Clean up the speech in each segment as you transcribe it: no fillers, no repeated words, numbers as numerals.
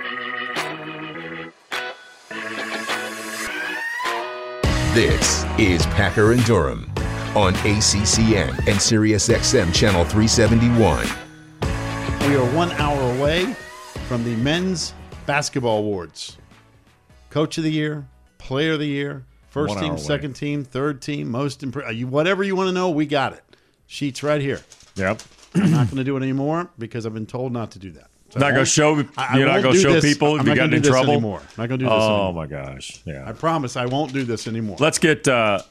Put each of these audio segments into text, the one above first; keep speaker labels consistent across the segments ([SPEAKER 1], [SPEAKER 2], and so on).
[SPEAKER 1] This is Packer and Durham on ACCN and SiriusXM Channel 371.
[SPEAKER 2] We are 1 hour away from the Men's Basketball Awards. Coach of the Year, Player of the Year, first team, second team, third team, most impressive. Whatever you want to know, we got it. Sheet's right here.
[SPEAKER 3] Yep.
[SPEAKER 2] I'm not going to do it anymore because I've been told not to do that. So
[SPEAKER 3] not going to show. You're not going to show people if you got in trouble.
[SPEAKER 2] I'm not going to do this anymore.
[SPEAKER 3] Oh my gosh! Yeah.
[SPEAKER 2] I promise I won't do this anymore.
[SPEAKER 3] Let's get the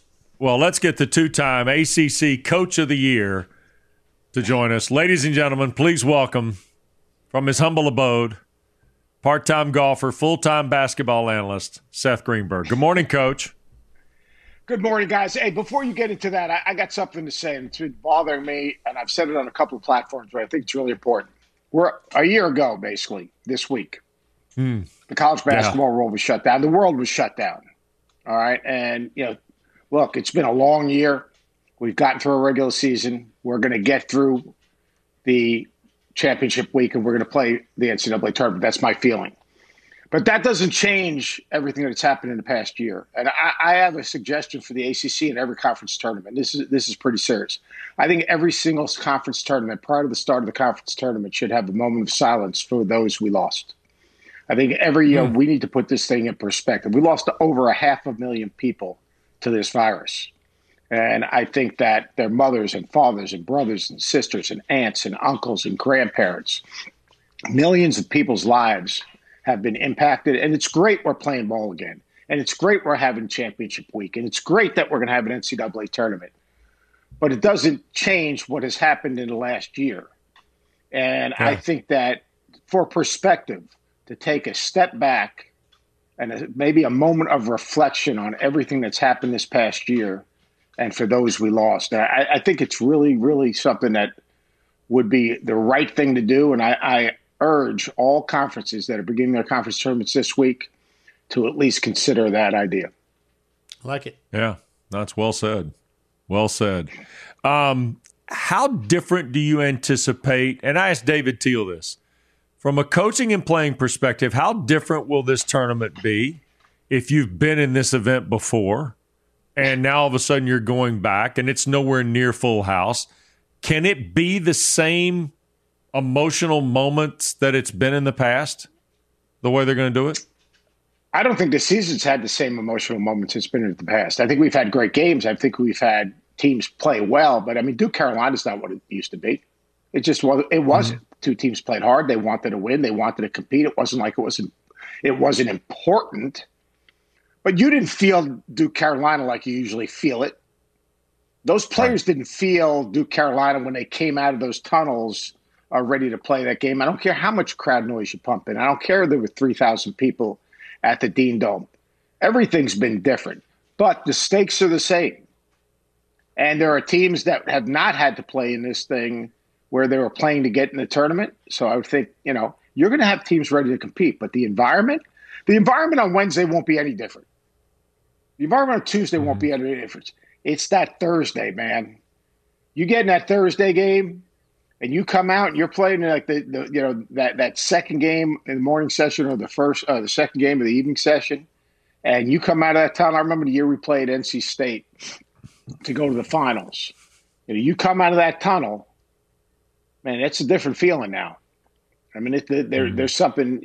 [SPEAKER 3] two-time ACC Coach of the Year to join us, ladies and gentlemen. Please welcome from his humble abode, part-time golfer, full-time basketball analyst, Seth Greenberg. Good morning, Coach.
[SPEAKER 4] Good morning, guys. Hey, before you get into that, I got something to say, and it's been bothering me, and I've said it on a couple of platforms, but I think it's really important. We're a year ago, basically, this week. The college basketball world was shut down. The world was shut down. All right? And, look, it's been a long year. We've gotten through a regular season. We're going to get through the championship week, and we're going to play the NCAA tournament. That's my feeling. But that doesn't change everything that's happened in the past year. And I have a suggestion for the ACC in every conference tournament. This is pretty serious. I think every single conference tournament prior to the start of the conference tournament should have a moment of silence for those we lost. I think every year we need to put this thing in perspective. We lost over 500,000 people to this virus. And I think that their mothers and fathers and brothers and sisters and aunts and uncles and grandparents, millions of people's lives have been impacted. And it's great we're playing ball again. And it's great we're having championship week. And it's great that we're going to have an NCAA tournament. But it doesn't change what has happened in the last year. And I think that for perspective, to take a step back and maybe a moment of reflection on everything that's happened this past year and for those we lost, I think it's really, really something that would be the right thing to do. And I urge all conferences that are beginning their conference tournaments this week to at least consider that idea.
[SPEAKER 2] I like it.
[SPEAKER 3] Yeah, that's well said. Well said. How different do you anticipate, and I asked David Teal this, from a coaching and playing perspective, how different will this tournament be if you've been in this event before and now all of a sudden you're going back and it's nowhere near full house? Can it be the same emotional moments that it's been in the past, the way they're going to do it?
[SPEAKER 4] I don't think the season's had the same emotional moments it's been in the past. I think we've had great games. I think we've had teams play well. But, I mean, Duke Carolina's not what it used to be. It just wasn't. It wasn't. Two teams played hard. They wanted to win. They wanted to compete. It wasn't like it wasn't important. But you didn't feel Duke Carolina like you usually feel it. Those players didn't feel Duke Carolina when they came out of those tunnels ready to play that game. I don't care how much crowd noise you pump in. I don't care if there were 3,000 people at the Dean Dome. Everything's been different, but the stakes are the same. And there are teams that have not had to play in this thing where they were playing to get in the tournament. So I would think, you're going to have teams ready to compete, but the environment on Wednesday won't be any different. The environment on Tuesday won't be any different. It's that Thursday, man. You get in that Thursday game, and you come out and you're playing like that second game in the morning session or the second game of the evening session, and you come out of that tunnel. I remember the year we played NC State to go to the finals. You come out of that tunnel, man. It's a different feeling now. I mean, there's something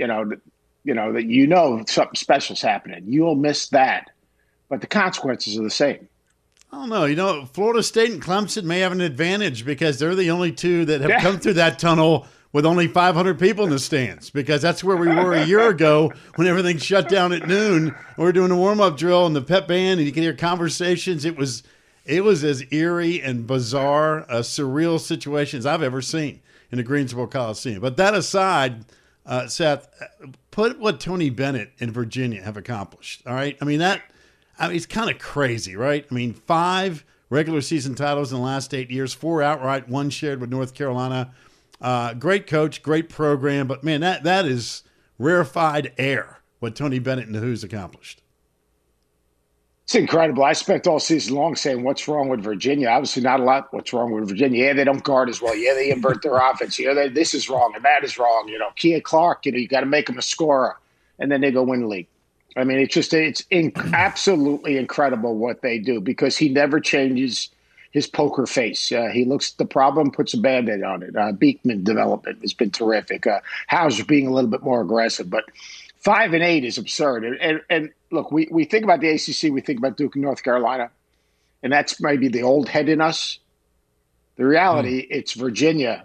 [SPEAKER 4] that something special's happening. You'll miss that, but the consequences are the same.
[SPEAKER 2] I don't know. Florida State and Clemson may have an advantage because they're the only two that have come through that tunnel with only 500 people in the stands, because that's where we were a year ago when everything shut down at noon. We were doing a warm-up drill and the pep band, and you could hear conversations. It was as eerie and bizarre, surreal situation as I've ever seen in the Greensboro Coliseum. But that aside, Seth, put what Tony Bennett and Virginia have accomplished, all right? I mean, it's kind of crazy, right? I mean, 5 regular season titles in the last 8 years, 4 outright, 1 shared with North Carolina. Great coach, great program, but man, that is rarefied air what Tony Bennett and the Who's accomplished.
[SPEAKER 4] It's incredible. I spent all season long saying, what's wrong with Virginia? Obviously not a lot. What's wrong with Virginia? Yeah, they don't guard as well. Yeah, they invert their offense. This is wrong and that is wrong. Kia Clark, you got to make him a scorer. And then they go win the league. I mean, it's absolutely incredible what they do because he never changes his poker face. He looks at the problem, puts a Band-Aid on it. Beekman development has been terrific. Hauser being a little bit more aggressive. But 5-8 is absurd. And look, we think about the ACC, we think about Duke and North Carolina, and that's maybe the old head in us. The reality, it's Virginia,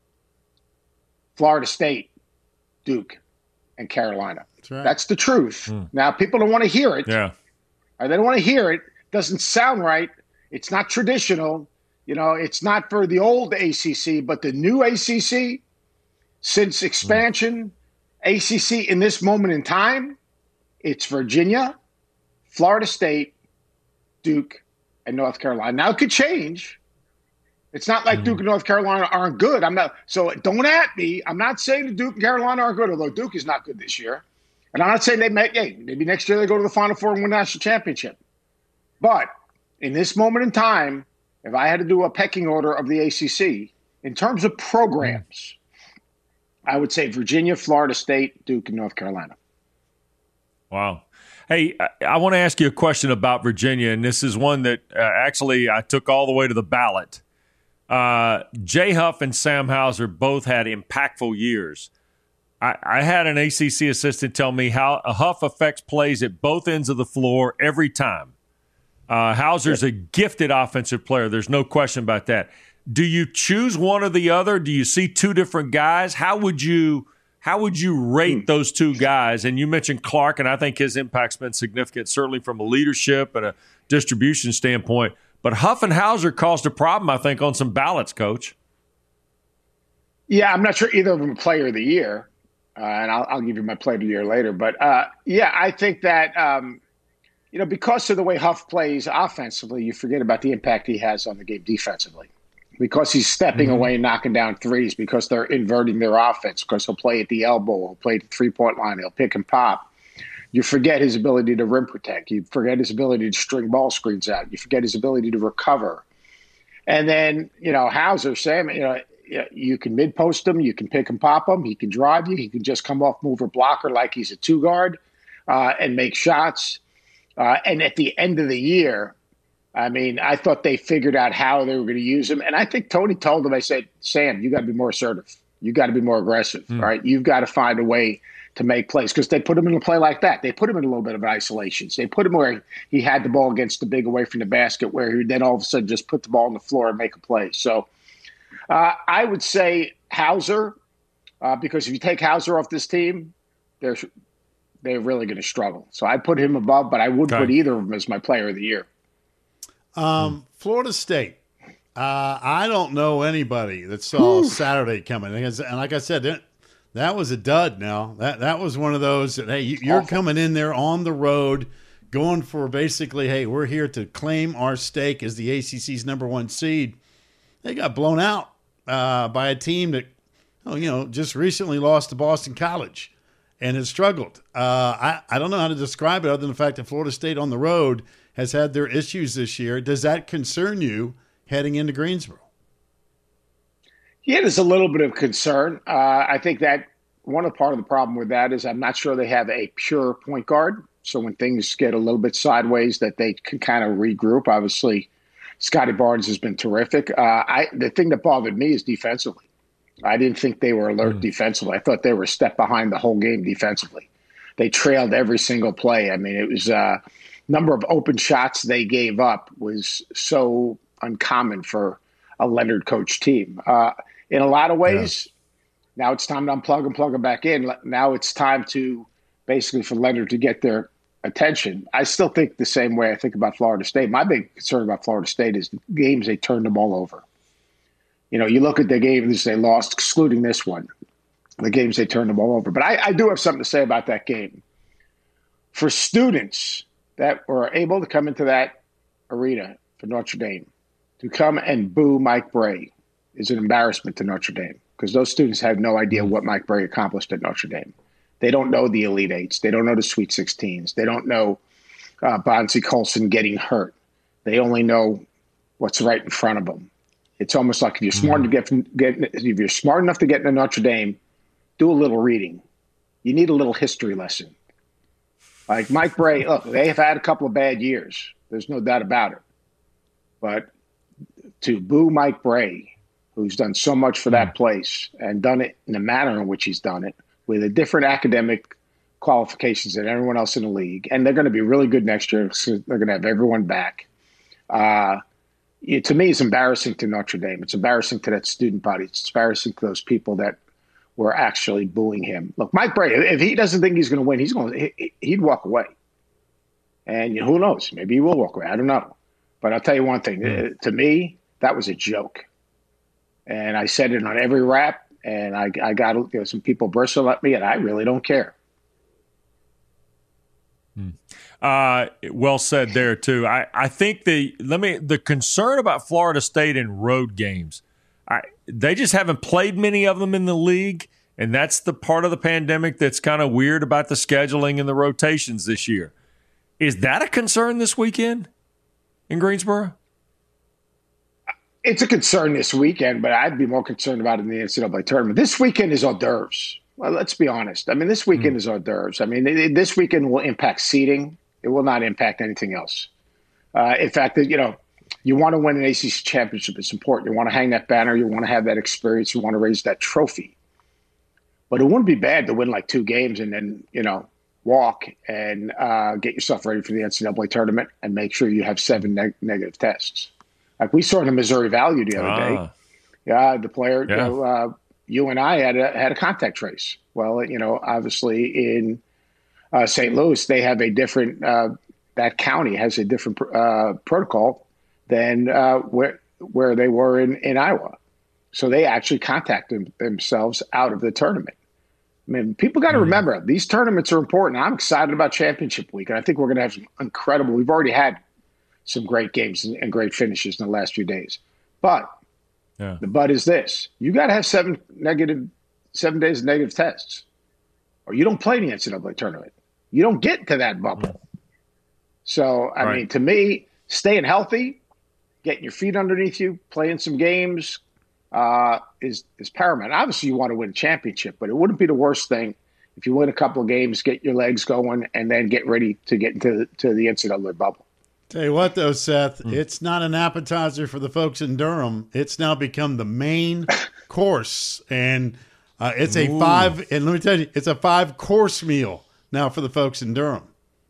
[SPEAKER 4] Florida State, Duke, and Carolina.
[SPEAKER 2] That's right.
[SPEAKER 4] That's the truth. Now, people don't want to hear it.
[SPEAKER 3] Yeah.
[SPEAKER 4] Or they don't want to hear it. Doesn't sound right. It's not traditional. It's not for the old ACC, but the new ACC, since expansion, ACC in this moment in time, it's Virginia, Florida State, Duke, and North Carolina. Now, it could change. It's not like Duke and North Carolina aren't good. So don't at me. I'm not saying that Duke and Carolina aren't good, although Duke is not good this year. And I'm not saying maybe next year they go to the Final Four and win a national championship. But in this moment in time, if I had to do a pecking order of the ACC, in terms of programs, I would say Virginia, Florida State, Duke, and North Carolina.
[SPEAKER 3] Wow. Hey, I want to ask you a question about Virginia, and this is one that actually I took all the way to the ballot. Jay Huff and Sam Hauser both had impactful years. I had an ACC assistant tell me how Huff affects plays at both ends of the floor every time. Hauser's a gifted offensive player. There's no question about that. Do you choose one or the other? Do you see two different guys? How would you rate those two guys? And you mentioned Clark, and I think his impact's been significant, certainly from a leadership and a distribution standpoint. But Huff and Hauser caused a problem, I think, on some ballots, Coach.
[SPEAKER 4] Yeah, I'm not sure either of them are player of the year. And I'll give you my player of the year later. But, I think that, because of the way Huff plays offensively, you forget about the impact he has on the game defensively. Because he's stepping away and knocking down threes, because they're inverting their offense, because he'll play at the elbow, he'll play at the three-point line, he'll pick and pop. You forget his ability to rim protect. You forget his ability to string ball screens out. You forget his ability to recover. And then, Hauser, Sam, you can mid-post him, you can pick and pop him, he can drive you, he can just come off mover blocker like he's a two-guard and make shots. And at the end of the year, I thought they figured out how they were going to use him. And I think Tony told them, I said, Sam, you got to be more assertive. You got to be more aggressive, right? You've got to find a way to make plays, because they put him in a play like that. They put him in a little bit of isolations. They put him where he had the ball against the big away from the basket, where he would then all of a sudden just put the ball on the floor and make a play. So I would say Hauser, because if you take Hauser off this team, they're really going to struggle. So I put him above, but I would put either of them as my player of the year.
[SPEAKER 2] Florida State. I don't know anybody that saw Saturday coming. And like I said, that was a dud now. That was one of those that, hey, you're coming in there on the road going for basically, hey, we're here to claim our stake as the ACC's number one seed. They got blown out by a team that, just recently lost to Boston College and has struggled. I don't know how to describe it other than the fact that Florida State on the road has had their issues this year. Does that concern you heading into Greensboro?
[SPEAKER 4] Yeah, there's a little bit of concern. I think that part of the problem with that is I'm not sure they have a pure point guard. So when things get a little bit sideways, that they can kind of regroup. Obviously, Scotty Barnes has been terrific. The thing that bothered me is defensively. I didn't think they were alert defensively. I thought they were a step behind the whole game defensively. They trailed every single play. It was number of open shots they gave up was so uncommon for a Leonard coach team. In a lot of ways, now it's time to unplug and plug them back in. Now it's time to basically for Leonard to get their attention. I still think the same way I think about Florida State. My big concern about Florida State is the games they turned the ball over. You look at the games they lost, excluding this one, the games they turned the ball over. But I do have something to say about that game. For students that were able to come into that arena for Notre Dame, to come and boo Mike Brey is an embarrassment to Notre Dame, because those students have no idea what Mike Brey accomplished at Notre Dame. They don't know the Elite Eights. They don't know the Sweet 16s. They don't know Bonzie Colson getting hurt. They only know what's right in front of them. It's almost like if you're smart if you're smart enough to get into Notre Dame, do a little reading. You need a little history lesson. Like Mike Brey, look, they have had a couple of bad years. There's no doubt about it. But to boo Mike Brey, who's done so much for that place and done it in the manner in which he's done it, with a different academic qualifications than everyone else in the league, and they're going to be really good next year. So they're going to have everyone back. To me, it's embarrassing to Notre Dame. It's embarrassing to that student body. It's embarrassing to those people that were actually booing him. Look, Mike Brey, if he doesn't think he's going to win, he'd walk away. And who knows? Maybe he will walk away. I don't know. But I'll tell you one thing. To me, that was a joke. And I said it on every rap, and I got some people bristle at me, and I really don't care.
[SPEAKER 3] Well said there too. I think the concern about Florida State in road games, they just haven't played many of them in the league, and that's the part of the pandemic that's kind of weird about the scheduling and the rotations this year. Is that a concern this weekend in Greensboro?
[SPEAKER 4] It's a concern this weekend, but I'd be more concerned about it in the NCAA tournament. This weekend is hors d'oeuvres. Well, let's be honest. I mean, this weekend is hors d'oeuvres. I mean, this weekend will impact seeding. It will not impact anything else. In fact, you want to win an ACC championship. It's important. You want to hang that banner. You want to have that experience. You want to raise that trophy. But it wouldn't be bad to win like 2 games and then, walk and get yourself ready for the NCAA tournament and make sure you have 7 negative tests. Like we saw in the Missouri Valley the other day. Yeah, the player, you and I had a contact trace. Well, obviously in St. Louis, they have a different, that county has a different protocol than where they were in Iowa. So they actually contacted themselves out of the tournament. I mean, people got to remember, these tournaments are important. I'm excited about championship week, and I think we're going to have some we've already had some great games and great finishes in the last few days. But the but is this. You got to have 7 days of negative tests, or you don't play in the NCAA tournament. You don't get to that bubble. So, I mean, to me, staying healthy, getting your feet underneath you, playing some games is paramount. Obviously, you want to win a championship, but it wouldn't be the worst thing if you win a couple of games, get your legs going, and then get ready to get into the NCAA bubble.
[SPEAKER 2] Tell you what, though, Seth, it's not an appetizer for the folks in Durham. It's now become the main course, and it's a 5. And let me tell you, it's a 5-course meal now for the folks in Durham.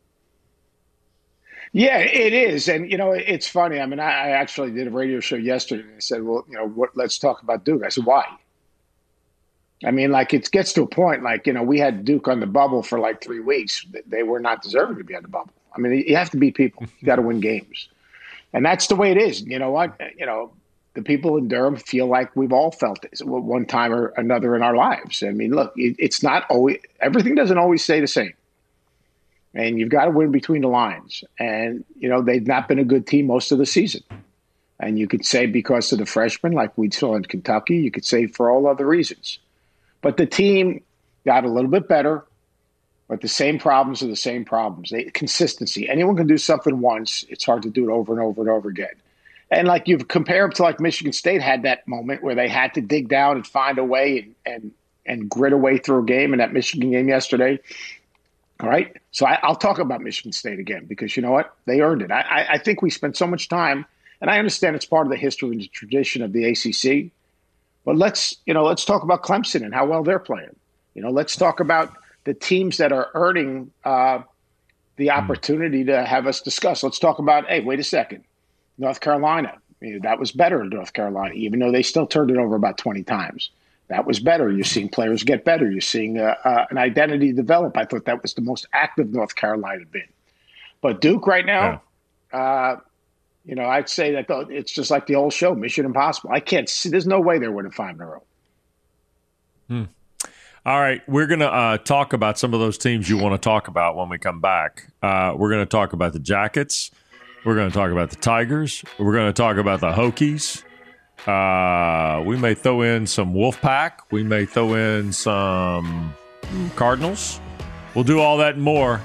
[SPEAKER 4] Yeah, it is, and it's funny. I mean, I actually did a radio show yesterday, and I said, "Well, let's talk about Duke." I said, "Why?" I mean, like it gets to a point, like we had Duke on the bubble for like 3 weeks. They were not deserving to be on the bubble. I mean, you have to beat people. You got to win games. And that's the way it is. You know what? The people in Durham feel like we've all felt it one time or another in our lives. I mean, look, it's not always – everything doesn't always stay the same. And you've got to win between the lines. And, they've not been a good team most of the season. And you could say because of the freshmen like we saw in Kentucky. You could say for all other reasons. But the team got a little bit better. But the same problems are the same problems. Consistency. Anyone can do something once. It's hard to do it over and over and over again. And like you've compared to like Michigan State had that moment where they had to dig down and find a way and grit a way through a game in that Michigan game yesterday. All right. So I'll talk about Michigan State again because you know what? They earned it. I think we spent so much time, and I understand it's part of the history and the tradition of the ACC. But let's talk about Clemson and how well they're playing. Let's talk about the teams that are earning the opportunity to have us discuss. Let's talk about, hey, wait a second, North Carolina. That was better in North Carolina, even though they still turned it over about 20 times. That was better. You're seeing players get better. You're seeing an identity develop. I thought that was the most active North Carolina had been. But Duke right now, I'd say that it's just like the old show, Mission Impossible. I can't see. There's no way they're winning 5 in a row.
[SPEAKER 3] All right, we're going to talk about some of those teams you want to talk about when we come back. We're going to talk about the Jackets. We're going to talk about the Tigers. We're going to talk about the Hokies. We may throw in some Wolfpack. We may throw in some Cardinals. We'll do all that and more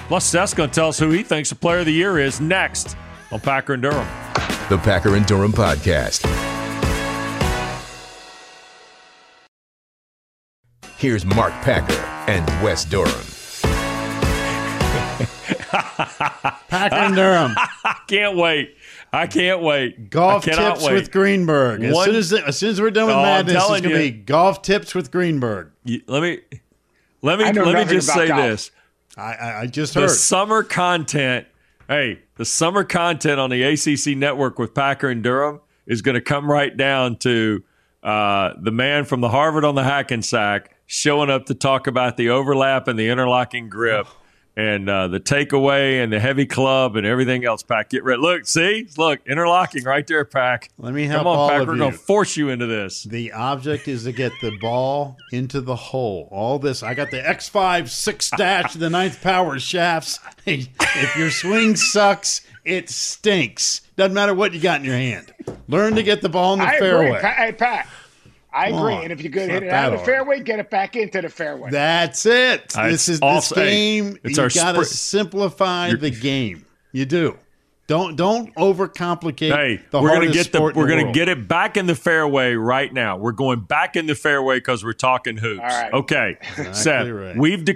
[SPEAKER 3] Plus, Seth's going to tell us who he thinks the player of the year is next on Packer and Durham.
[SPEAKER 1] The Packer and Durham Podcast. Here's Mark Packer and Wes Durham.
[SPEAKER 2] Packer and Durham.
[SPEAKER 3] I can't wait.
[SPEAKER 2] Golf tips with Greenberg. As soon as we're done with madness, it's going to be golf tips with Greenberg.
[SPEAKER 3] Let me just say
[SPEAKER 4] golf.
[SPEAKER 3] This.
[SPEAKER 2] I just heard.
[SPEAKER 3] The summer content on the ACC network with Packer and Durham is going to come right down to the man from the Harvard on the Hackensack showing up to talk about the overlap and the interlocking grip and the takeaway and the heavy club and everything else. Pack, get ready. Look, interlocking right there, Pack.
[SPEAKER 2] Let me help
[SPEAKER 3] Come on,
[SPEAKER 2] all
[SPEAKER 3] Pack.
[SPEAKER 2] of
[SPEAKER 3] We're
[SPEAKER 2] you.
[SPEAKER 3] going to force you into this.
[SPEAKER 2] The object is to get the ball into the hole. All this. I got the X5 6 the ninth power shafts. Hey, if your swing sucks, it stinks. Doesn't matter what you got in your hand. Learn to get the ball in the fairway.
[SPEAKER 4] Agree. Hey, Pat, I agree. And if you could hit it out of the fairway, get it back into the fairway.
[SPEAKER 2] That's it. This game.
[SPEAKER 3] It's
[SPEAKER 2] you got to simplify the game. You do. Don't overcomplicate the hardest sport in the world.
[SPEAKER 3] We're going to get it back in the fairway right now. We're going back in the fairway because we're talking hoops.
[SPEAKER 4] All right.
[SPEAKER 3] Okay.
[SPEAKER 2] Exactly
[SPEAKER 3] Seth,
[SPEAKER 2] right.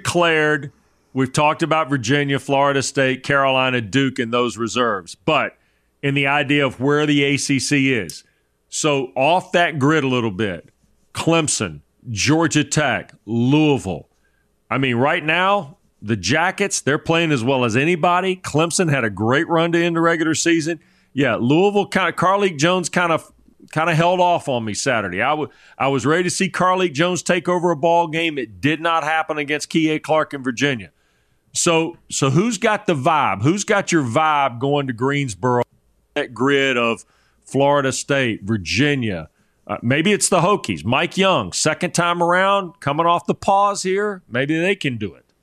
[SPEAKER 3] we've talked about Virginia, Florida State, Carolina, Duke, and those reserves. But in the idea of where the ACC is. So off that grid a little bit, Clemson, Georgia Tech, Louisville. I mean, right now, the Jackets, they're playing as well as anybody. Clemson had a great run to end the regular season. Yeah, Louisville, Carleek Jones kind of held off on me Saturday. I was ready to see Carleek Jones take over a ball game. It did not happen against Kihei Clark in Virginia. So who's got the vibe? Who's got your vibe going to Greensboro? That grid of Florida State, Virginia. Maybe it's the Hokies. Mike Young, second time around, coming off the pause here. Maybe they can do it.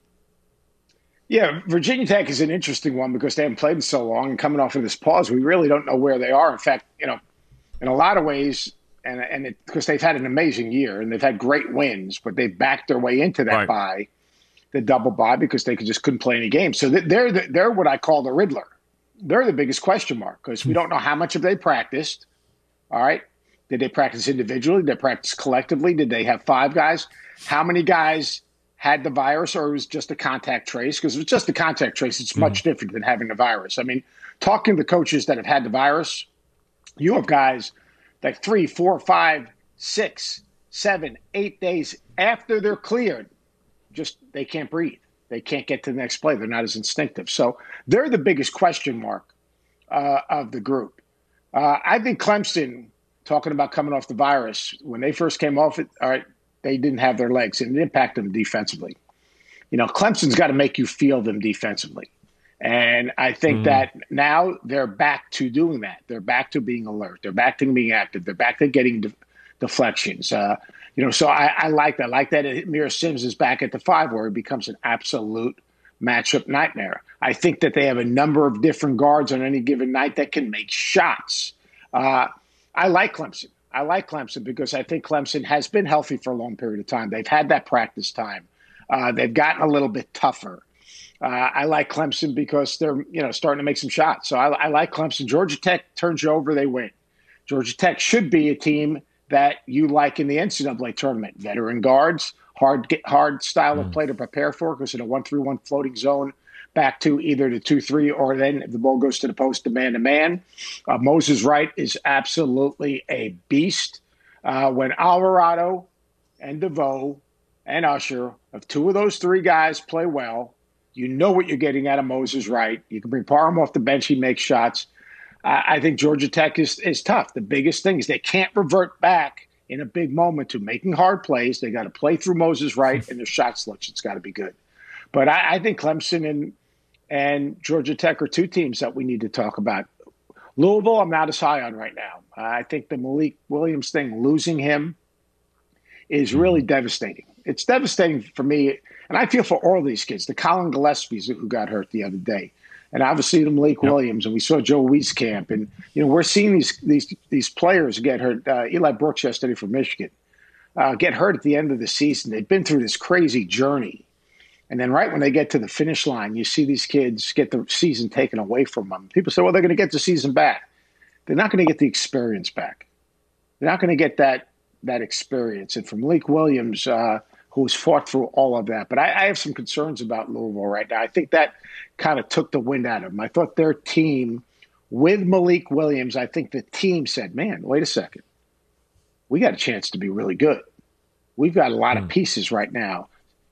[SPEAKER 4] Yeah, Virginia Tech is an interesting one because they haven't played in so long, and coming off of this pause, we really don't know where they are. In fact, in a lot of ways, because they've had an amazing year and they've had great wins, but they backed their way into that bye, the double bye, because they just couldn't play any games. So they're what I call the Riddler. They're the biggest question mark because we don't know how much have they practiced. All right. Did they practice individually? Did they practice collectively? Did they have 5 guys? How many guys had the virus, or it was just a contact trace? Because if it's just a contact trace, it's much different than having the virus. I mean, talking to coaches that have had the virus, you have guys like 3, 4, 5, 6, 7, 8 days after they're cleared, just they can't breathe. They can't get to the next play. They're not as instinctive. So they're the biggest question mark of the group. I think Clemson, talking about coming off the virus, when they first came off it, all right, they didn't have their legs, and it impacted them defensively. Clemson's got to make you feel them defensively. And I think that now they're back to doing that. They're back to being alert. They're back to being active. They're back to getting deflections. So I like that. I like that Amir Sims is back at the 5 where he becomes an absolute matchup nightmare. I think that they have a number of different guards on any given night that can make shots. I like Clemson. I like Clemson because I think Clemson has been healthy for a long period of time. They've had that practice time. They've gotten a little bit tougher. I like Clemson because they're starting to make some shots. So I like Clemson. Georgia Tech turns you over, they win. Georgia Tech should be a team that you like in the NCAA tournament. Veteran guards, hard style of play to prepare for because in a 1-3-1 floating zone, back to either the 2-3 or then if the ball goes to the post, the man-to-man. Moses Wright is absolutely a beast. When Alvarado and DeVoe and Usher, if 2 of those 3 guys play well, you know what you're getting out of Moses Wright. You can bring Parham off the bench. He makes shots. I think Georgia Tech is tough. The biggest thing is they can't revert back in a big moment to making hard plays. They got to play through Moses Wright, and their shot selection's got to be good. But I think Clemson and Georgia Tech are 2 teams that we need to talk about. Louisville, I'm not as high on right now. I think the Malik Williams thing, losing him, is really devastating. It's devastating for me, and I feel for all these kids. The Colin Gillespies who got hurt the other day, and obviously the Malik Williams, and we saw Joe Wieskamp, and we're seeing these players get hurt. Eli Brooks yesterday from Michigan get hurt at the end of the season. They've been through this crazy journey, And then right when they get to the finish line, you see these kids get the season taken away from them. People say, well, they're going to get the season back. They're not going to get the experience back. They're not going to get that experience. And from Malik Williams, who's fought through all of that. But I have some concerns about Louisville right now. I think that kind of took the wind out of them. I thought their team, with Malik Williams, I think the team said, man, wait a second. We got a chance to be really good. We've got a lot of pieces right now.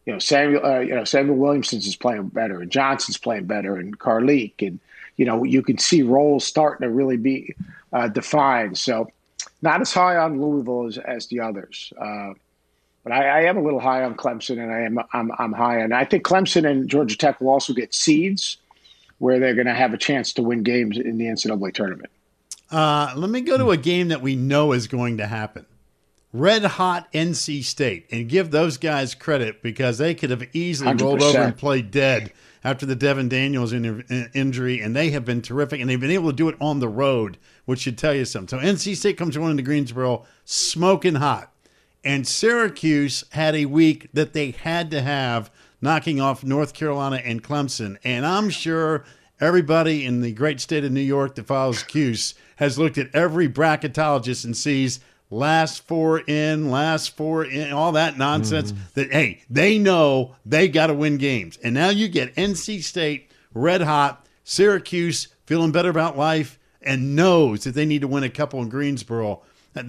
[SPEAKER 4] Samuel Williamson is playing better, and Johnson's playing better, and Carleek, and you can see roles starting to really be defined. So, not as high on Louisville as the others, but I am a little high on Clemson, and I'm high on. I think Clemson and Georgia Tech will also get seeds where they're going to have a chance to win games in the NCAA tournament.
[SPEAKER 2] Let me go to a game that we know is going to happen. Red hot NC State, and give those guys credit because they could have easily 100%. Rolled over and played dead after the Devin Daniels injury, and they have been terrific, and they've been able to do it on the road, which should tell you something. So NC State comes running to Greensboro smoking hot, and Syracuse had a week that they had to have, knocking off North Carolina and Clemson, and I'm sure everybody in the great state of New York that follows Cuse has looked at every bracketologist and sees last four in, all that nonsense that, hey, they know they got to win games. And now you get NC State red hot, Syracuse feeling better about life and knows that they need to win a couple in Greensboro.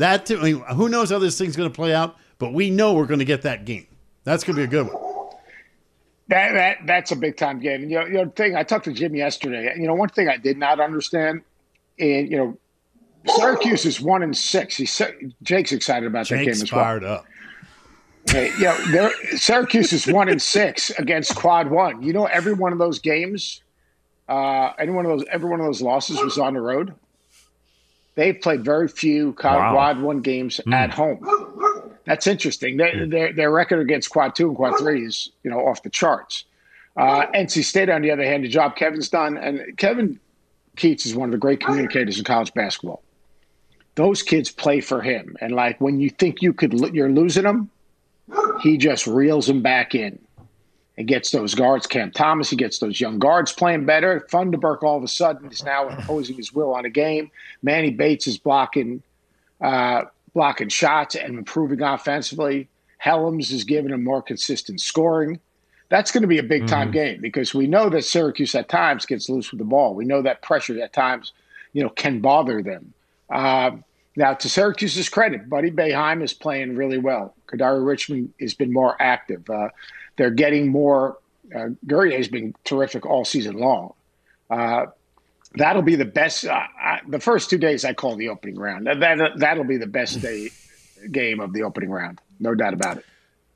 [SPEAKER 2] Who knows how this thing's going to play out, but we know we're going to get that game. That's going to be a good one.
[SPEAKER 4] That's a big-time game. And, the thing, I talked to Jim yesterday. One thing I did not understand, and, Syracuse is 1-6. Jake's excited about that game as well.
[SPEAKER 2] Fired up.
[SPEAKER 4] Hey, Syracuse is 1-6 against Quad One. Every one of those games, every one of those losses was on the road. They've played very few Quad One games at home. That's interesting. Their record against Quad Two and Quad Three is off the charts. NC State, on the other hand, the job Kevin's done, and Kevin Keats is one of the great communicators in college basketball. Those kids play for him. And when you think you're losing them, he just reels them back in and gets those guards. Cam Thomas, he gets those young guards playing better. Funderburk all of a sudden is now imposing his will on a game. Manny Bates is blocking shots and improving offensively. Helms is giving him more consistent scoring. That's going to be a big-time game because we know that Syracuse at times gets loose with the ball. We know that pressure at times, can bother them. Now, to Syracuse's credit, Buddy Boeheim is playing really well. Kadari Richmond has been more active. They're getting more. Guerrier has been terrific all season long. That'll be the best. The first 2 days I call the opening round. That'll be the best game of the opening round. No doubt about it.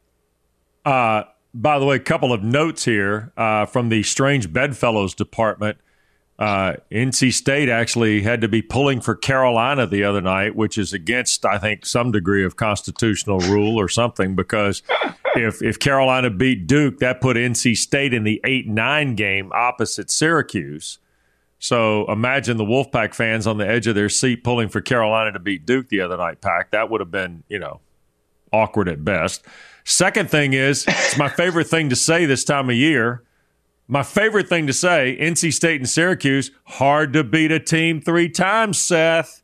[SPEAKER 3] By the way, a couple of notes here from the Strange Bedfellows department. NC State actually had to be pulling for Carolina the other night, which is against, I think, some degree of constitutional rule or something, because if Carolina beat Duke, that put NC State in the 8-9 game opposite Syracuse. So imagine the Wolfpack fans on the edge of their seat pulling for Carolina to beat Duke the other night, Pack. That would have been, awkward at best. Second thing is, it's my favorite thing to say this time of year. My favorite thing to say, NC State and Syracuse, hard to beat a team 3 times, Seth.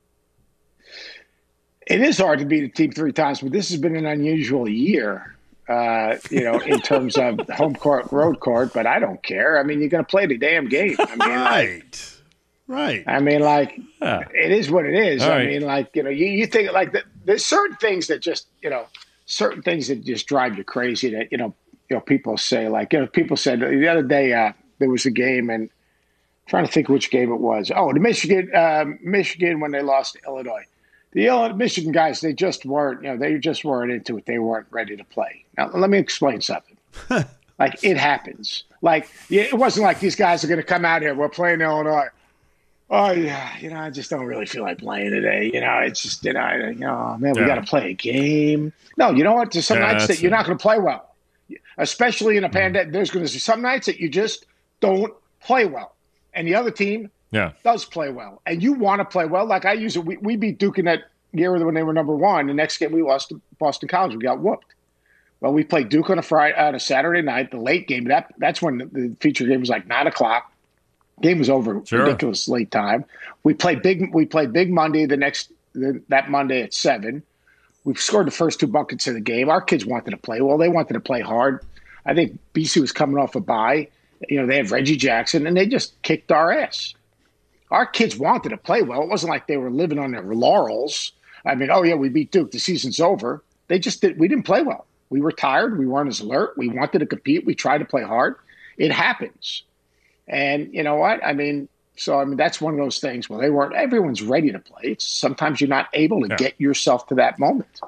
[SPEAKER 4] It is hard to beat a team 3 times, but this has been an unusual year, in terms of home court, road court, but I don't care. I mean, you're going to play the damn game.
[SPEAKER 2] Right.
[SPEAKER 4] I mean, it is what it is.
[SPEAKER 3] All
[SPEAKER 4] right. I mean, you think there's certain things that just, certain things that just drive you crazy that, people say, people said the other day there was a game, and I'm trying to think which game it was. Oh, the Michigan when they lost to Illinois. The Michigan guys, they just weren't into it. They weren't ready to play. Now, let me explain something. It happens. It wasn't like these guys are going to come out here. We're playing Illinois. Oh, yeah, I just don't really feel like playing today. It's just, we got to play a game. No, you know what? There's some nights that you're not going to play well. Especially in a pandemic, there's going to be some nights that you just don't play well. And the other team does play well. And you want to play well. We beat Duke in that year when they were number 1. The next game we lost to Boston College. We got whooped. Well, we played Duke on a Saturday night, the late game. That's when the feature game was like 9 o'clock. Game was over, ridiculous late time. We played Big Monday that Monday at 7. We scored the first 2 buckets of the game. Our kids wanted to play well. They wanted to play hard. I think BC was coming off a bye. They had Reggie Jackson, and they just kicked our ass. Our kids wanted to play well. It wasn't like they were living on their laurels. I mean, oh, yeah, we beat Duke. The season's over. We didn't play well. We were tired. We weren't as alert. We wanted to compete. We tried to play hard. It happens. And you know what? I mean, that's one of those things. Well, everyone's ready to play. It's sometimes you're not able to get yourself to that moment.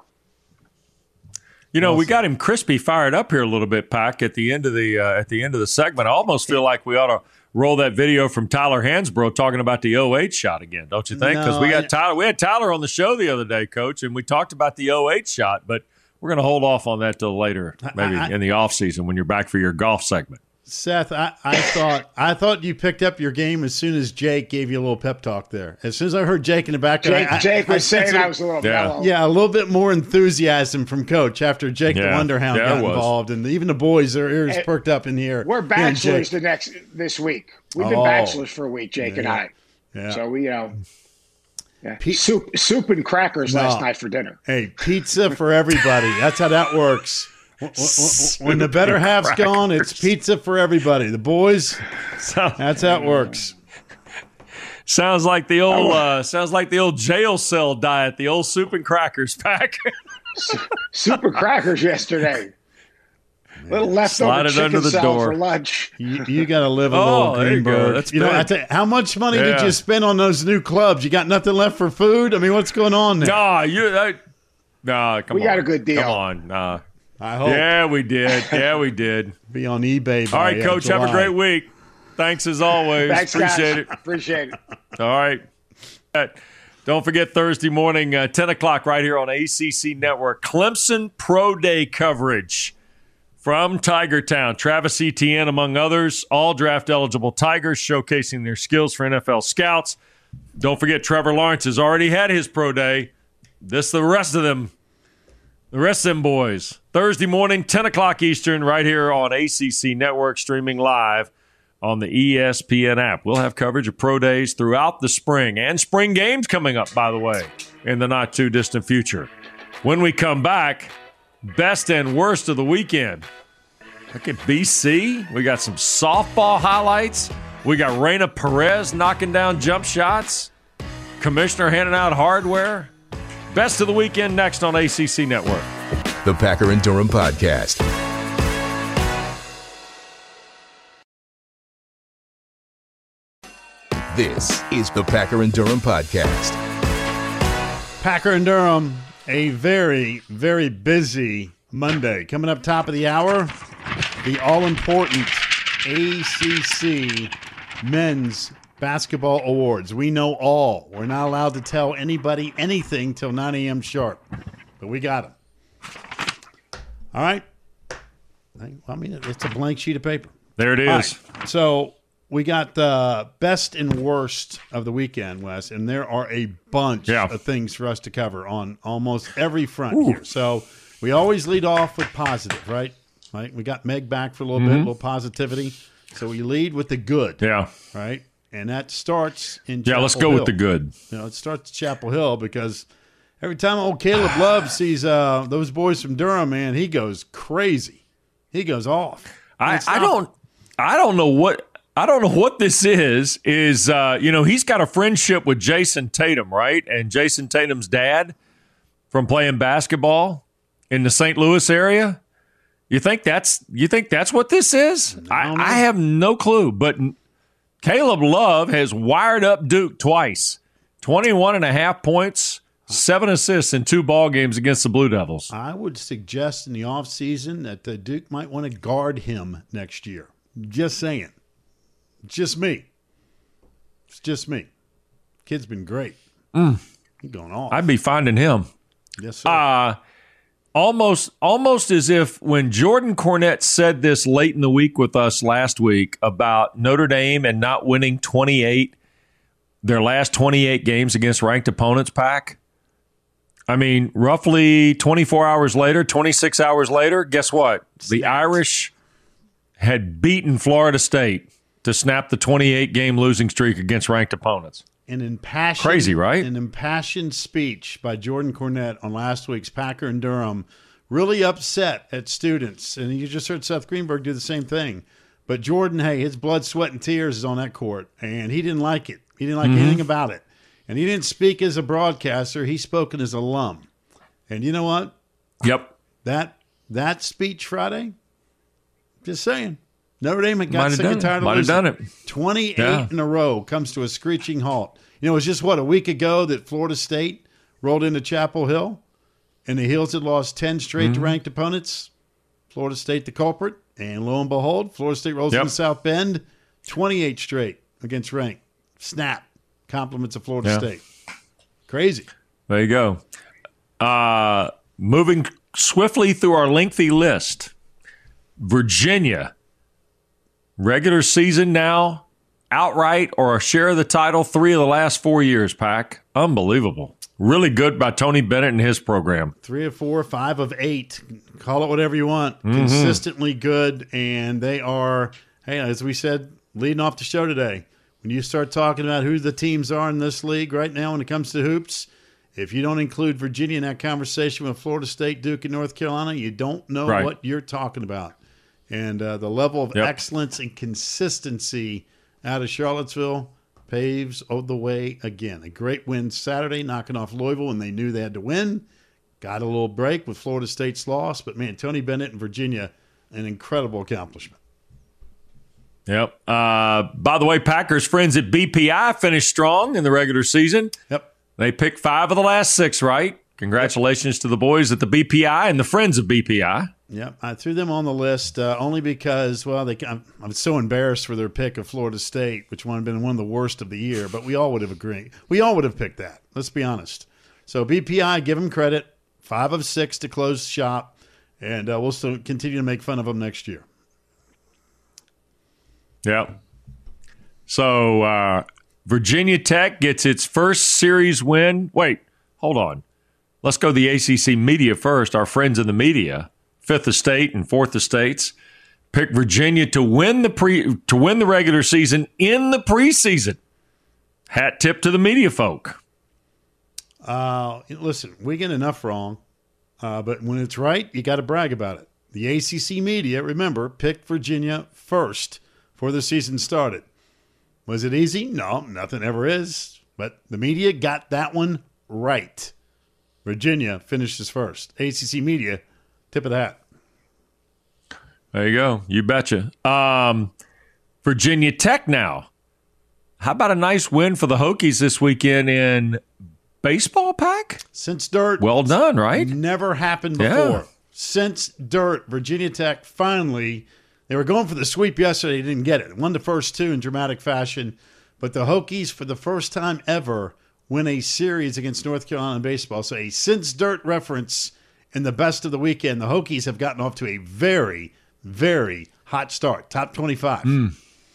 [SPEAKER 3] We got him crispy fired up here a little bit, Pac, at the end of the segment. I almost feel like we ought to roll that video from Tyler Hansbrough talking about the 08 shot again, don't you think? Because we had Tyler on the show the other day, Coach, and we talked about the 08 shot, but we're going to hold off on that till later, maybe in the off season when you're back for your golf segment.
[SPEAKER 2] Seth, I thought you picked up your game as soon as Jake gave you a little pep talk there. As soon as I heard Jake in the background,
[SPEAKER 4] Jake was saying I was a little mellow.
[SPEAKER 2] Yeah, a little bit more enthusiasm from Coach after Jake the Wonderhound got involved, and even the boys, their ears perked up in here.
[SPEAKER 4] We're bachelors this week. We've been bachelors for a week, Jake and I. Yeah. So we soup and crackers last night for dinner.
[SPEAKER 2] Hey, pizza for everybody. That's how that works. When the better half's gone, it's pizza for everybody. The boys, that's how it works.
[SPEAKER 3] Sounds like the old jail cell diet, the old soup and crackers pack.
[SPEAKER 4] Soup and crackers yesterday. Little leftover chicken salad for lunch.
[SPEAKER 2] You got to live a little Greenberg.
[SPEAKER 3] That's
[SPEAKER 2] I tell you, how much money did you spend on those new clubs? You got nothing left for food? I mean, what's going on there?
[SPEAKER 3] Come on.
[SPEAKER 4] We got a good deal.
[SPEAKER 3] Come on.
[SPEAKER 2] I hope.
[SPEAKER 3] Yeah, we did.
[SPEAKER 2] Be on eBay.
[SPEAKER 3] All right, Coach.
[SPEAKER 2] July.
[SPEAKER 3] Have a great week. Thanks as always.
[SPEAKER 4] Thanks,
[SPEAKER 3] Appreciate it.
[SPEAKER 4] Appreciate it.
[SPEAKER 3] All right. Don't forget Thursday morning, 10 o'clock right here on ACC Network. Clemson Pro Day coverage from Tiger Town. Travis Etienne, among others, all draft-eligible Tigers showcasing their skills for NFL scouts. Don't forget Trevor Lawrence has already had his Pro Day. The rest of them boys. Thursday morning, 10 o'clock Eastern, right here on ACC Network, streaming live on the ESPN app. We'll have coverage of pro days throughout the spring and spring games coming up, by the way, in the not-too-distant future. When we come back, best and worst of the weekend. Look at BC. We got some softball highlights. We got Reina Perez knocking down jump shots. Commissioner handing out hardware. Best of the weekend next on ACC Network.
[SPEAKER 1] The Packer and Durham Podcast. This is the Packer and Durham Podcast.
[SPEAKER 2] Packer and Durham, a very, very busy Monday. Coming up top of the hour, the all-important ACC Men's Basketball Awards. We know all. We're not allowed to tell anybody anything till 9 a.m. sharp, but we got them. All right. I mean, it's a blank sheet of paper.
[SPEAKER 3] There it is.
[SPEAKER 2] Right. So we got the best and worst of the weekend, Wes, and there are a bunch of things for us to cover on almost every front here. So we always lead off with positive, right? We got Meg back for a little bit, a little positivity. So we lead with the good.
[SPEAKER 3] Yeah.
[SPEAKER 2] Right? And that starts in Chapel Hill.
[SPEAKER 3] Let's go with the good.
[SPEAKER 2] It starts at Chapel Hill because every time old Caleb Love sees those boys from Durham, man, he goes crazy. He goes off.
[SPEAKER 3] I don't know what this is. He's got a friendship with Jason Tatum, right? And Jason Tatum's dad from playing basketball in the St. Louis area. You think that's what this is? I have no clue, but Caleb Love has wired up Duke twice. 21.5 points, 7 assists in 2 ball games against the Blue Devils.
[SPEAKER 2] I would suggest in the offseason that Duke might want to guard him next year. Just saying. Just me. It's just me. Kid's been great. He's going off.
[SPEAKER 3] I'd be finding him.
[SPEAKER 2] Yes, sir.
[SPEAKER 3] Almost as if when Jordan Cornette said this late in the week with us last week about Notre Dame and not winning their last 28 games against ranked opponents, Pack, I mean, roughly 24 hours later, 26 hours later, guess what? The Irish had beaten Florida State to snap the 28-game losing streak against ranked opponents.
[SPEAKER 2] An impassioned,
[SPEAKER 3] crazy, right?
[SPEAKER 2] An impassioned speech by Jordan Cornette on last week's Packer and Durham, really upset at students. And you just heard Seth Greenberg do the same thing. But Jordan, hey, his blood, sweat, and tears is on that court, and he didn't like it. He didn't like anything about it. And he didn't speak as a broadcaster. He spoke as an alum. And you know what?
[SPEAKER 3] Yep.
[SPEAKER 2] That speech Friday, just saying, Notre Dame had got sick and tired of
[SPEAKER 3] losing. Might have done it.
[SPEAKER 2] 28 in a row comes to a screeching halt. You know, it was just, a week ago that Florida State rolled into Chapel Hill, and the Heels had lost 10 straight to ranked opponents. Florida State the culprit. And lo and behold, Florida State rolls into South Bend, 28 straight against ranked. Snap. Compliments of Florida State. Crazy.
[SPEAKER 3] There you go. Moving swiftly through our lengthy list. Virginia. Regular season now, outright or a share of the title 3 of the last 4 years, Pack. Unbelievable. Really good by Tony Bennett and his program.
[SPEAKER 2] 3 of 4, 5 of 8. Call it whatever you want. Consistently good, and they are, hey, as we said, leading off the show today. When you start talking about who the teams are in this league right now when it comes to hoops, if you don't include Virginia in that conversation with Florida State, Duke, and North Carolina, you don't know what you're talking about. And the level of excellence and consistency out of Charlottesville paves the way again. A great win Saturday, knocking off Louisville when they knew they had to win. Got a little break with Florida State's loss. But, man, Tony Bennett and Virginia, an incredible accomplishment.
[SPEAKER 3] Yep. By the way, Packers friends at BPI finished strong in the regular season.
[SPEAKER 2] Yep.
[SPEAKER 3] They picked 5 of the last 6, right? Congratulations to the boys at the BPI and the friends of BPI.
[SPEAKER 2] Yep. I threw them on the list only because, I'm so embarrassed for their pick of Florida State, which would have been one of the worst of the year, but we all would have agreed. We all would have picked that. Let's be honest. So BPI, give them credit. 5 of 6 to close shop, and we'll still continue to make fun of them next year.
[SPEAKER 3] Yeah. So Virginia Tech gets its first series win. Wait, hold on. Let's go to the ACC media first. Our friends in the media, Fifth Estate and Fourth Estates, picked Virginia to win the regular season in the preseason. Hat tip to the media folk.
[SPEAKER 2] Listen, we get enough wrong, but when it's right, you got to brag about it. The ACC media, remember, picked Virginia first before the season started. Was it easy? No, nothing ever is. But the media got that one right. Virginia finishes first. ACC media, tip of the hat.
[SPEAKER 3] There you go. You betcha. Virginia Tech now. How about a nice win for the Hokies this weekend in baseball, Pack?
[SPEAKER 2] Since dirt.
[SPEAKER 3] Well done, right?
[SPEAKER 2] Never happened before.
[SPEAKER 3] Yeah.
[SPEAKER 2] Since dirt, Virginia Tech finally, they were going for the sweep yesterday, didn't get it. Won the first 2 in dramatic fashion. But the Hokies, for the first time ever, win a series against North Carolina in baseball. So a since dirt reference in the best of the weekend. The Hokies have gotten off to a very, very hot start. Top 25.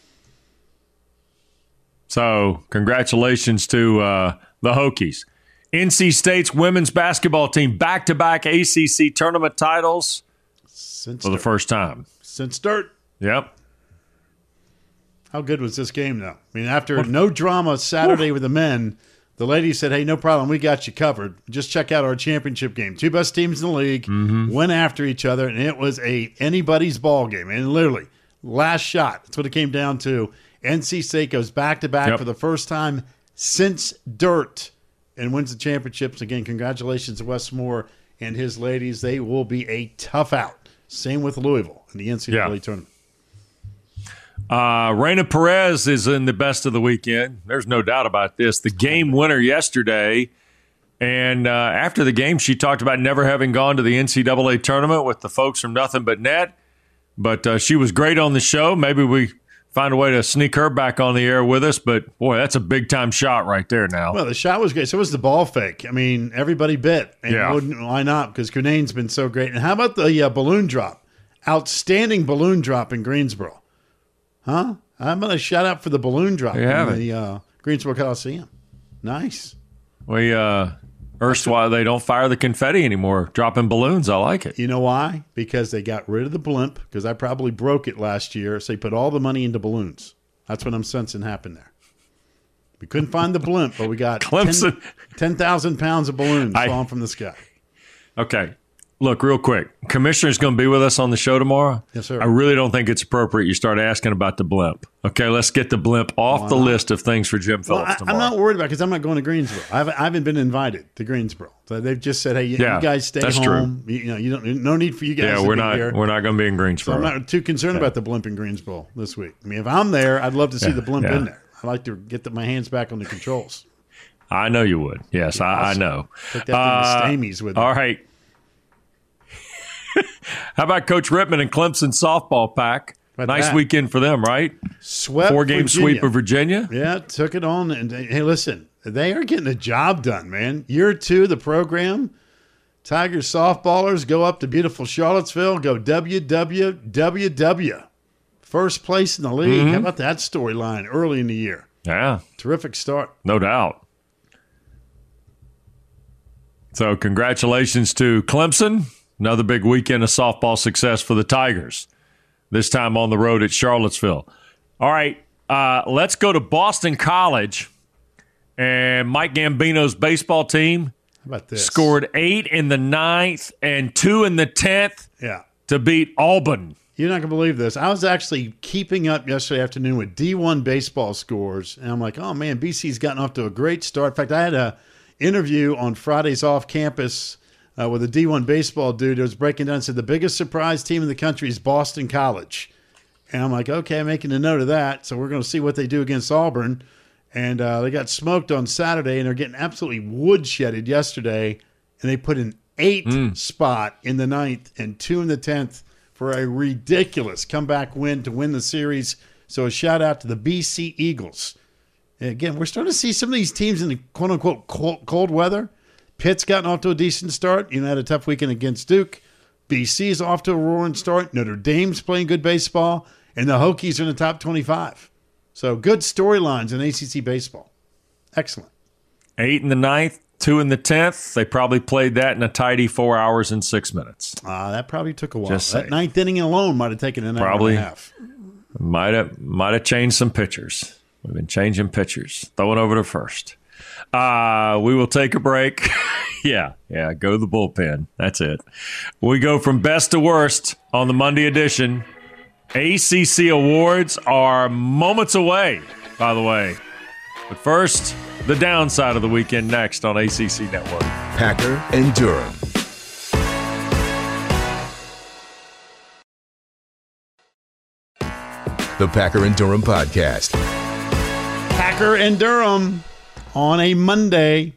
[SPEAKER 3] So congratulations to the Hokies. NC State's women's basketball team, back-to-back ACC tournament titles for the first time.
[SPEAKER 2] Since dirt.
[SPEAKER 3] Yep.
[SPEAKER 2] How good was this game, though? I mean, after no drama Saturday with the men, the ladies said, hey, no problem, we got you covered. Just check out our championship game. 2 best teams in the league went after each other, and it was anybody's ball game. And literally, last shot, that's what it came down to. NC State goes back-to-back for the first time since dirt and wins the championships. Again, congratulations to Wes Moore and his ladies. They will be a tough out. Same with Louisville in the NCAA tournament.
[SPEAKER 3] Reina Perez is in the best of the weekend. There's no doubt about this. The game winner yesterday, and after the game, she talked about never having gone to the NCAA tournament with the folks from Nothing But Net. But she was great on the show. Maybe we find a way to sneak her back on the air with us. But, boy, that's a big-time shot right there now.
[SPEAKER 2] Well, the shot was great. So was the ball fake. I mean, everybody bit. And why not? Because Cunane's been so great. And how about the balloon drop? Outstanding balloon drop in Greensboro. Huh? I'm going to shout out for the balloon drop in the Greensboro Coliseum. Nice.
[SPEAKER 3] We Erstwhile, they don't fire the confetti anymore, dropping balloons. I like it.
[SPEAKER 2] You know why? Because they got rid of the blimp, because I probably broke it last year, so they put all the money into balloons. That's what I'm sensing happened there. We couldn't find the blimp, but we got
[SPEAKER 3] Clemson.
[SPEAKER 2] 10,000 pounds of balloons falling from the sky.
[SPEAKER 3] Okay. Look, real quick. Commissioner's going to be with us on the show tomorrow.
[SPEAKER 2] Yes, sir.
[SPEAKER 3] I really don't think it's appropriate you start asking about the blimp. Okay, let's get the blimp off the list of things for Jim Phillips tomorrow.
[SPEAKER 2] I'm not worried about it because I'm not going to Greensboro. I haven't been invited to Greensboro. So they've just said, hey, you guys stay
[SPEAKER 3] that's
[SPEAKER 2] home.
[SPEAKER 3] True.
[SPEAKER 2] You don't. No need for you guys to be here.
[SPEAKER 3] We're not going to be in Greensboro.
[SPEAKER 2] So I'm not too concerned about the blimp in Greensboro this week. I mean, if I'm there, I'd love to see the blimp in there. I'd like to get my hands back on the controls.
[SPEAKER 3] I know you would. Yes, I know.
[SPEAKER 2] Take that thing to Stamey's with me.
[SPEAKER 3] All right. How about Coach Rittman and Clemson softball pack? Nice weekend for them, right?
[SPEAKER 2] Swept
[SPEAKER 3] 4-game sweep of Virginia.
[SPEAKER 2] Yeah, took it on. And hey, listen, they are getting the job done, man. Year 2, the program. Tigers softballers go up to beautiful Charlottesville, go WWWW. First place in the league.
[SPEAKER 3] Mm-hmm.
[SPEAKER 2] How about that storyline early in the year?
[SPEAKER 3] Yeah.
[SPEAKER 2] Terrific start.
[SPEAKER 3] No doubt. So congratulations to Clemson. Another big weekend of softball success for the Tigers, this time on the road at Charlottesville. All right, let's go to Boston College. And Mike Gambino's baseball team
[SPEAKER 2] How about this?
[SPEAKER 3] scored 8 in the 9th and 2 in the 10th to beat Auburn.
[SPEAKER 2] You're not going to believe this. I was actually keeping up yesterday afternoon with D1 baseball scores, and I'm like, oh, man, BC's gotten off to a great start. In fact, I had an interview on Fridays off campus with a D1 baseball dude who was breaking down and said the biggest surprise team in the country is Boston College. And I'm like, okay, I'm making a note of that. So we're going to see what they do against Auburn. And they got smoked on Saturday, and they're getting absolutely woodshedded yesterday. And they put an 8 spot in the 9th and 2 in the 10th for a ridiculous comeback win to win the series. So a shout out to the BC Eagles. And again, we're starting to see some of these teams in the quote-unquote cold weather. Pitt's gotten off to a decent start. Had a tough weekend against Duke. BC's off to a roaring start. Notre Dame's playing good baseball. And the Hokies are in the top 25. So good storylines in ACC baseball. Excellent.
[SPEAKER 3] 8 in the 9th, 2 in the 10th. They probably played that in a tidy 4 hours and 6 minutes.
[SPEAKER 2] That probably took a while.
[SPEAKER 3] Just
[SPEAKER 2] that 9th inning alone might have taken an hour and a half.
[SPEAKER 3] Might have changed some pitchers. We've been changing pitchers. Throwing over to first. We will take a break. Yeah, go to the bullpen. That's it. We go from best to worst on the Monday edition. ACC awards are moments away, by the way. But first, the downside of the weekend next on ACC Network.
[SPEAKER 1] Packer and Durham. The Packer and Durham Podcast.
[SPEAKER 2] Packer and Durham on a Monday.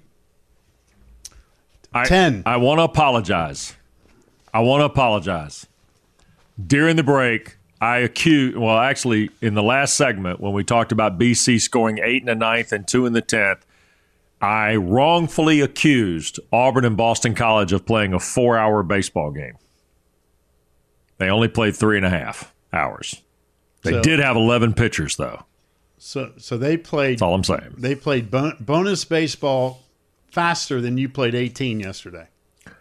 [SPEAKER 2] 10.
[SPEAKER 3] I want to apologize. During the break, actually, in the last segment, when we talked about BC scoring 8 in the 9th and 2 in the 10th, I wrongfully accused Auburn and Boston College of playing a 4-hour baseball game. They only played 3.5 hours. They did have 11 pitchers, though.
[SPEAKER 2] So they played.
[SPEAKER 3] That's all I'm saying.
[SPEAKER 2] They played bonus baseball faster than you played 18 yesterday.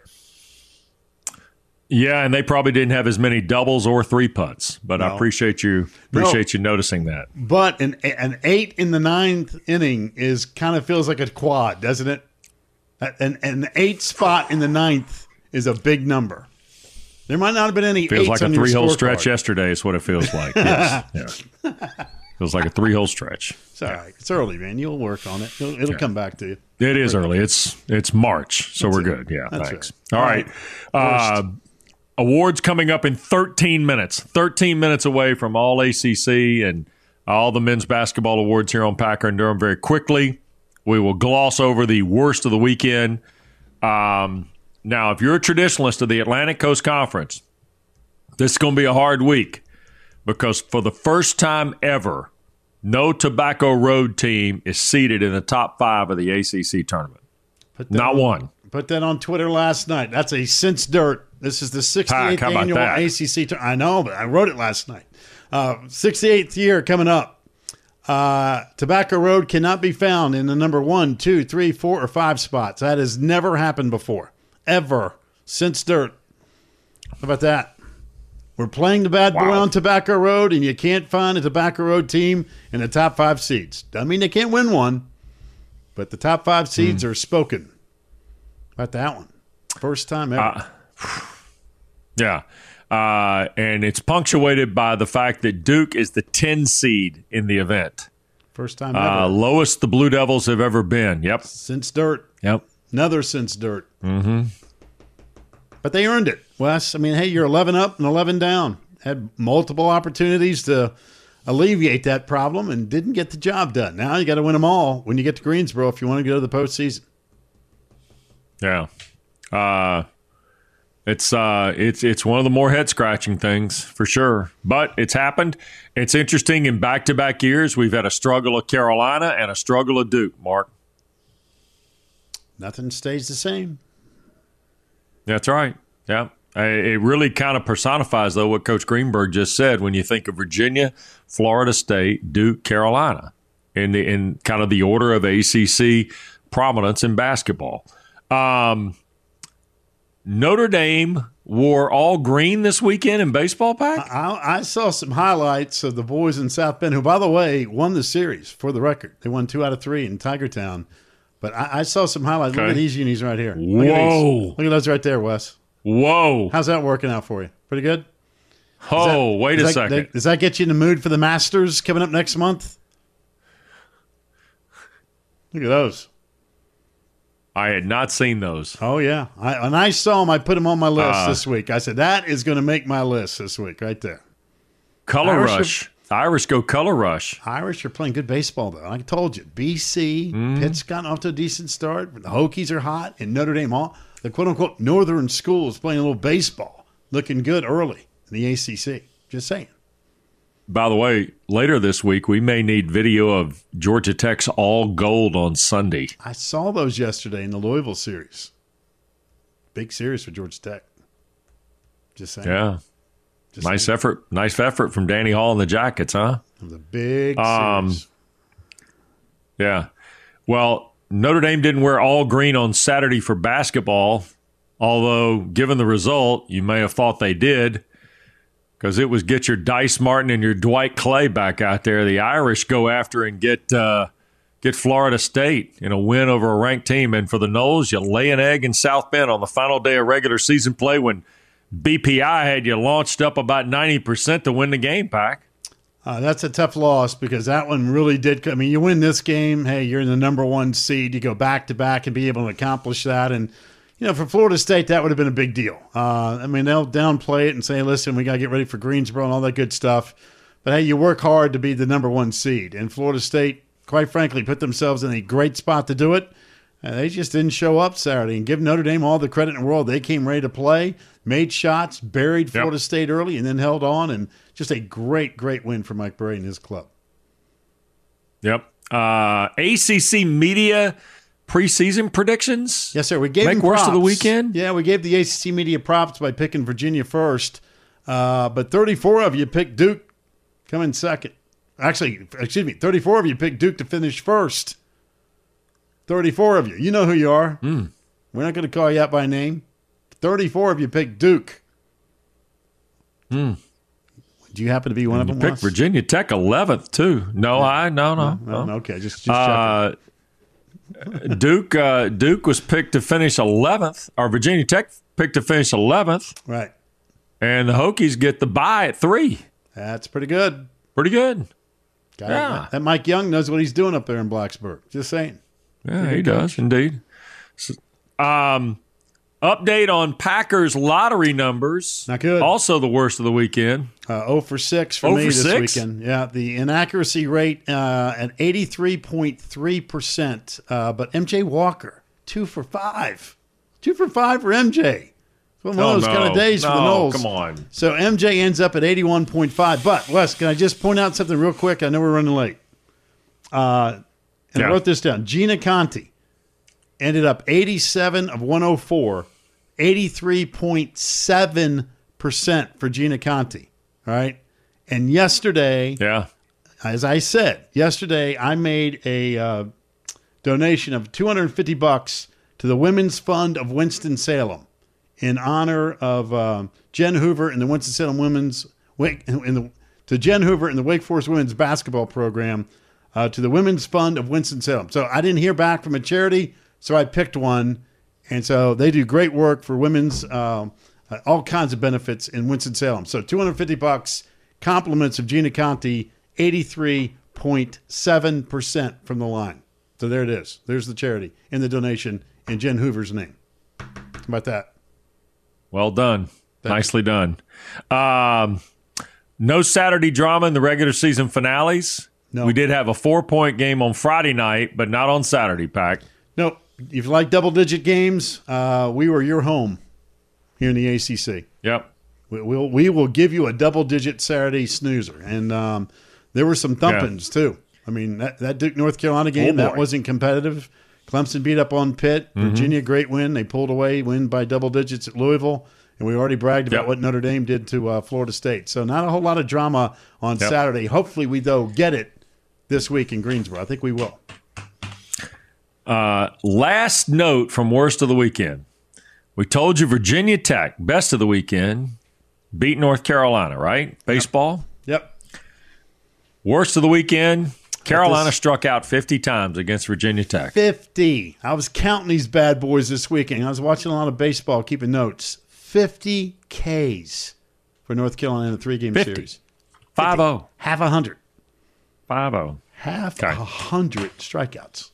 [SPEAKER 3] Yeah, and they probably didn't have as many doubles or 3-putts, but I appreciate you noticing that.
[SPEAKER 2] But an 8 in the 9th inning kind of feels like a quad, doesn't it? An 8 spot in the 9th is a big number. There might not have been any.
[SPEAKER 3] Feels like a 3-hole stretch
[SPEAKER 2] card.
[SPEAKER 3] Yesterday is what it feels like. Yes. Yeah. Feels like a 3-hole stretch.
[SPEAKER 2] It's all right. It's early, man. You'll work on it. It'll come back to you.
[SPEAKER 3] It is early. It's March, so we're good. Yeah, thanks.
[SPEAKER 2] Right.
[SPEAKER 3] All right. Awards coming up in 13 minutes. 13 minutes away from all ACC and all the men's basketball awards here on Packer and Durham. Very quickly, we will gloss over the worst of the weekend. Now, if you're a traditionalist of the Atlantic Coast Conference, this is going to be a hard week because for the first time ever, no Tobacco Road team is seated in the top 5 of the ACC tournament. Not one.
[SPEAKER 2] Put that on Twitter last night. That's a since dirt. This is the 68th annual ACC tournament. I know, but I wrote it last night. 68th year coming up. Tobacco Road cannot be found in the number 1, 2, 3, 4, or 5 spots. That has never happened before, ever, since dirt. How about that? We're playing the bad boy on Tobacco Road, and you can't find a Tobacco Road team in the top 5 seeds. Doesn't mean they can't win one, but the top 5 seeds are spoken. How about that one? First time ever.
[SPEAKER 3] Yeah. And it's punctuated by the fact that Duke is the 10 seed in the event.
[SPEAKER 2] First time ever.
[SPEAKER 3] Lowest the Blue Devils have ever been. Yep.
[SPEAKER 2] Since dirt.
[SPEAKER 3] Yep.
[SPEAKER 2] Another since dirt. Mm-hmm. But they earned it, Wes. I mean, hey, you're 11 up and 11 down. Had multiple opportunities to alleviate that problem and didn't get the job done. Now you got to win them all when you get to Greensboro if you want to go to the postseason.
[SPEAKER 3] Yeah. It's one of the more head-scratching things for sure. But it's happened. It's interesting in back-to-back years. We've had a struggle of Carolina and a struggle of Duke, Mark.
[SPEAKER 2] Nothing stays the same.
[SPEAKER 3] That's right. Yeah. It really kind of personifies, though, what Coach Greenberg just said when you think of Virginia, Florida State, Duke, Carolina, in kind of the order of ACC prominence in basketball. Notre Dame wore all green this weekend in baseball, Pack?
[SPEAKER 2] I saw some highlights of the boys in South Bend, who, by the way, won the series, for the record. They won 2 out of 3 in Tiger Town. But I saw some highlights. Okay. Look at these unis right here.
[SPEAKER 3] Whoa.
[SPEAKER 2] Look at those right there, Wes.
[SPEAKER 3] Whoa.
[SPEAKER 2] How's that working out for you? Pretty good?
[SPEAKER 3] Wait a second.
[SPEAKER 2] Does that get you in the mood for the Masters coming up next month? Look at those.
[SPEAKER 3] I had not seen those.
[SPEAKER 2] Oh, yeah. When I saw them, I put them on my list this week. I said, that is going to make my list this week right there.
[SPEAKER 3] Color Rush. Irish go Color Rush.
[SPEAKER 2] Irish are playing good baseball, though. I told you. BC, Pitt's gotten off to a decent start. The Hokies are hot. And Notre Dame, the quote-unquote northern school is playing a little baseball. Looking good early in the ACC. Just saying.
[SPEAKER 3] By the way, later this week, we may need video of Georgia Tech's all gold on Sunday.
[SPEAKER 2] I saw those yesterday in the Louisville series. Big series for Georgia Tech. Just saying.
[SPEAKER 3] Yeah. Nice effort from Danny Hall and the Jackets, huh?
[SPEAKER 2] It was a big series.
[SPEAKER 3] Yeah. Well, Notre Dame didn't wear all green on Saturday for basketball, although given the result, you may have thought they did, because it was get your Dice Martin and your Dwight Clay back out there. The Irish go after and get Florida State in a win over a ranked team. And for the Noles, you lay an egg in South Bend on the final day of regular season play when BPI had you launched up about 90% to win the game, Pack.
[SPEAKER 2] That's a tough loss because that one really did. I mean, you win this game, hey, you're in the number 1 seed. You go back-to-back and be able to accomplish that. And, for Florida State, that would have been a big deal. They'll downplay it and say, listen, we got to get ready for Greensboro and all that good stuff. But, hey, you work hard to be the number 1 seed. And Florida State, quite frankly, put themselves in a great spot to do it. They just didn't show up Saturday. And give Notre Dame all the credit in the world. They came ready to play, made shots, buried Florida State early, and then held on. And just a great, great win for Mike Brady and his club.
[SPEAKER 3] Yep. ACC media preseason predictions?
[SPEAKER 2] Yes, sir. We gave them
[SPEAKER 3] worst
[SPEAKER 2] props.
[SPEAKER 3] Of the weekend?
[SPEAKER 2] Yeah, we gave the ACC media props by picking Virginia first. But 34 of you picked Duke coming second. Actually, 34 of you picked Duke to finish first. 34 of you. You know who you are. We're not going to call you out by name. 34 of you picked Duke. Do you happen to be one of them?
[SPEAKER 3] Picked Virginia Tech 11th too. No.
[SPEAKER 2] Okay, just checking.
[SPEAKER 3] Duke was picked to finish 11th, or Virginia Tech picked to finish 11th.
[SPEAKER 2] Right.
[SPEAKER 3] And the Hokies get the bye at 3.
[SPEAKER 2] That's pretty good.
[SPEAKER 3] Pretty good.
[SPEAKER 2] That Mike Young knows what he's doing up there in Blacksburg. Just saying.
[SPEAKER 3] Yeah, he does, indeed. Update on Packers lottery numbers.
[SPEAKER 2] Not good.
[SPEAKER 3] Also the worst of the weekend.
[SPEAKER 2] 0 for 6 for me this weekend. Yeah, the inaccuracy rate at 83.3%. But MJ Walker, 2 for 5. 2 for 5 for MJ. One of those kind of days for the Noles.
[SPEAKER 3] Come on.
[SPEAKER 2] So MJ ends up at 81.5. But, Wes, can I just point out something real quick? I know we're running late. I wrote this down. Gina Conti ended up 87 of 104, 83.7% for Gina Conti. All right. And yesterday, as I said yesterday, I made a donation of $250 to the Women's Fund of Winston-Salem in honor of Jen Hoover and the Winston-Salem to Jen Hoover and the Wake Forest women's basketball program, to the Women's Fund of Winston-Salem. So I didn't hear back from a charity, so I picked one. And so they do great work for women's, all kinds of benefits in Winston-Salem. So $250, compliments of Gina Conti, 83.7% from the line. So there it is. There's the charity in the donation in Jen Hoover's name. How about that?
[SPEAKER 3] Well done. Nicely done. No Saturday drama in the regular season finales.
[SPEAKER 2] No.
[SPEAKER 3] We did have a 4-point game on Friday night, but not on Saturday, Pack.
[SPEAKER 2] No. If you like double-digit games, we were your home here in the ACC.
[SPEAKER 3] Yep.
[SPEAKER 2] We will give you a double-digit Saturday snoozer. And there were some thumpings, too. I mean, that Duke North Carolina game, that wasn't competitive. Clemson beat up on Pitt. Virginia, great win. They pulled away, win by double digits at Louisville. And we already bragged about what Notre Dame did to Florida State. So not a whole lot of drama on Saturday. Hopefully we, though, get it this week in Greensboro. I think we will.
[SPEAKER 3] Last note from Worst of the Weekend. We told you Virginia Tech, best of the weekend, beat North Carolina, right? Baseball?
[SPEAKER 2] Yep.
[SPEAKER 3] Worst of the weekend, Carolina struck out 50 times against Virginia Tech.
[SPEAKER 2] 50. I was counting these bad boys this weekend. I was watching a lot of baseball, keeping notes. 50 Ks for North Carolina in a 3-game series.
[SPEAKER 3] 5-0.
[SPEAKER 2] Half 100.
[SPEAKER 3] 5-0.
[SPEAKER 2] Half 100 strikeouts.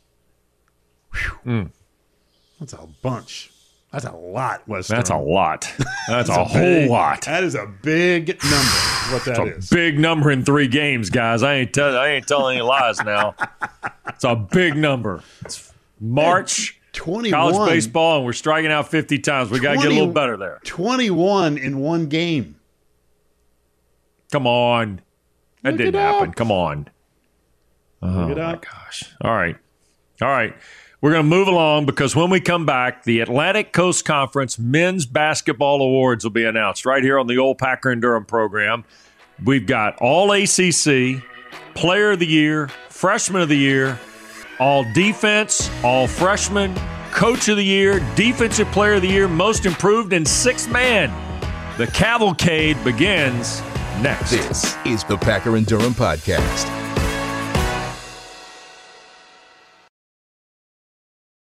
[SPEAKER 2] That's a bunch. That's a lot, Western.
[SPEAKER 3] That's a lot. That's a whole lot.
[SPEAKER 2] That is a big number, what that is.
[SPEAKER 3] Big number in 3 games, guys. I ain't telling any lies now. It's a big number. It's March,
[SPEAKER 2] 21.
[SPEAKER 3] College baseball, and we're striking out 50 times. We got to get a little better there.
[SPEAKER 2] 21 in one game.
[SPEAKER 3] Come on. That didn't happen. Come on.
[SPEAKER 2] Oh, my
[SPEAKER 3] gosh. All right. We're going to move along because when we come back, the Atlantic Coast Conference Men's Basketball Awards will be announced right here on the old Packer and Durham program. We've got All ACC, Player of the Year, Freshman of the Year, All Defense, All Freshman, Coach of the Year, Defensive Player of the Year, Most Improved, and Sixth Man. The cavalcade begins next.
[SPEAKER 1] This is the Packer and Durham Podcast.